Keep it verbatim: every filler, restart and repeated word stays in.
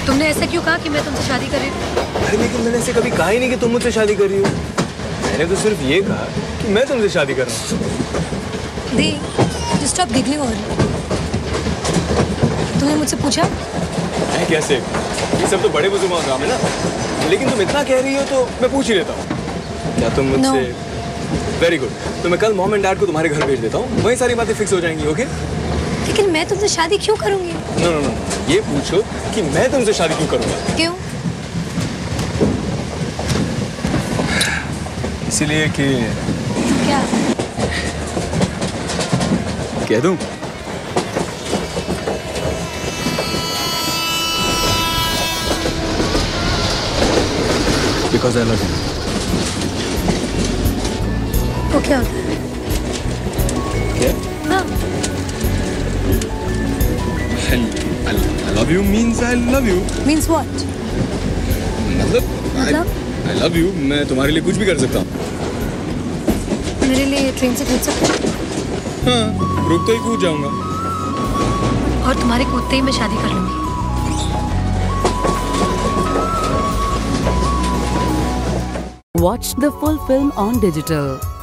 तुमने ऐसा क्यों कहा कि मैं तुमसे शादी कर रही हूँ? अरे लेकिन मैंने ऐसे कभी कहा ही नहीं कि तुम मुझसे शादी कर रही हो। मैंने तो सिर्फ ये कहा कि मैं तुमसे शादी कर रहा हूँ। दी, just stop giggling और तुमने मुझसे पूछा? मैं कैसे? ये सब तो बड़े बुजुर्गों का काम है ना। लेकिन तुम इतना कह रही हो तो मैं पूछ ही लेता हूँ। क्या तुम मुझसे? Very good. तो मैं कल मॉम एंड डैड को तुम्हारे घर भेज देता हूँ। वही सारी बातें फिक्स हो जाएंगी। ओके? लेकिन मैं तुमसे शादी क्यों करूंगी? नो नो नो, ये पूछो कि मैं तुमसे शादी क्यों करूंगा? क्यों? इसीलिए कि क्या? कह दूं? Because I love you. वो क्या होता है? क्या? हाँ। I, I, I love you means I love you. Means what? मतलब? मतलब? I, I love you. मैं तुम्हारे लिए कुछ भी कर सकता हूँ। मेरे लिए ट्रेन से कूद सकते हो? हाँ, रुकते ही कूद जाऊंगा। और तुम्हारे कूदते ही मैं शादी कर लूंगी। Watch the full film on digital.